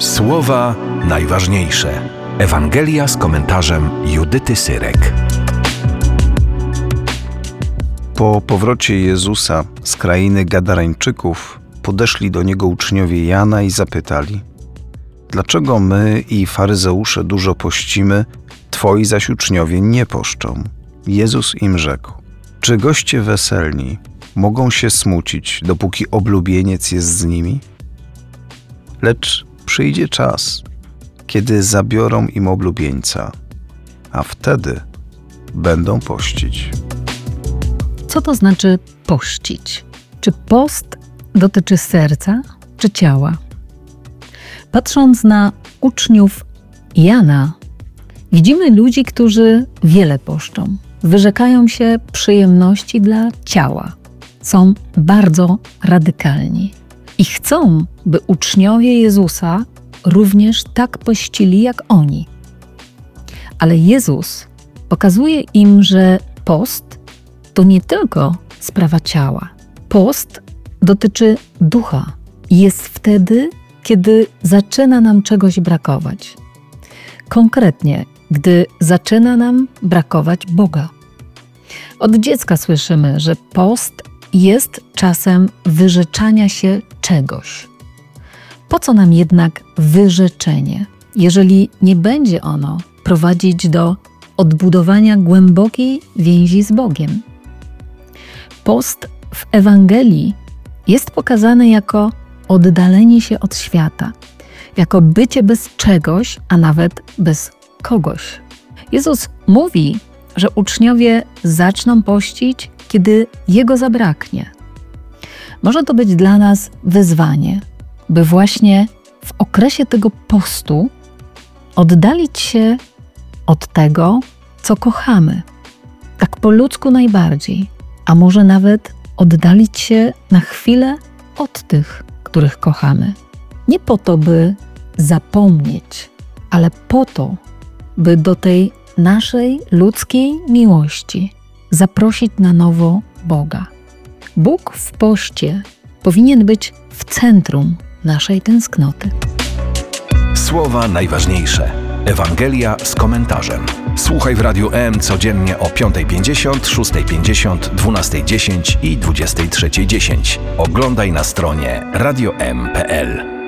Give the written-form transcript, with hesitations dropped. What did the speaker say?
Słowa najważniejsze. Ewangelia z komentarzem Judyty Syrek. Po powrocie Jezusa z krainy Gadareńczyków podeszli do Niego uczniowie Jana i zapytali: dlaczego my i faryzeusze dużo pościmy, Twoi zaś uczniowie nie poszczą? Jezus im rzekł: czy goście weselni mogą się smucić, dopóki oblubieniec jest z nimi? Lecz przyjdzie czas, kiedy zabiorą im oblubieńca, a wtedy będą pościć. Co to znaczy pościć? Czy post dotyczy serca, czy ciała? Patrząc na uczniów Jana, widzimy ludzi, którzy wiele poszczą. Wyrzekają się przyjemności dla ciała. Są bardzo radykalni. I chcą, by uczniowie Jezusa również tak pościli jak oni. Ale Jezus pokazuje im, że post to nie tylko sprawa ciała. Post dotyczy ducha i jest wtedy, kiedy zaczyna nam czegoś brakować. Konkretnie, gdy zaczyna nam brakować Boga. Od dziecka słyszymy, że post jest czasem wyrzeczania się czegoś. Po co nam jednak wyrzeczenie, jeżeli nie będzie ono prowadzić do odbudowania głębokiej więzi z Bogiem? Post w Ewangelii jest pokazany jako oddalenie się od świata, jako bycie bez czegoś, a nawet bez kogoś. Jezus mówi, że uczniowie zaczną pościć, kiedy Jego zabraknie. Może to być dla nas wyzwanie, by właśnie w okresie tego postu oddalić się od tego, co kochamy, tak po ludzku najbardziej, a może nawet oddalić się na chwilę od tych, których kochamy. Nie po to, by zapomnieć, ale po to, by do tej naszej ludzkiej miłości zaprosić na nowo Boga. Bóg w poście powinien być w centrum naszej tęsknoty. Słowa najważniejsze. Ewangelia z komentarzem. Słuchaj w Radiu M codziennie o 5:50, 6:50, 12:10 i 23:10. Oglądaj na stronie radiom.pl.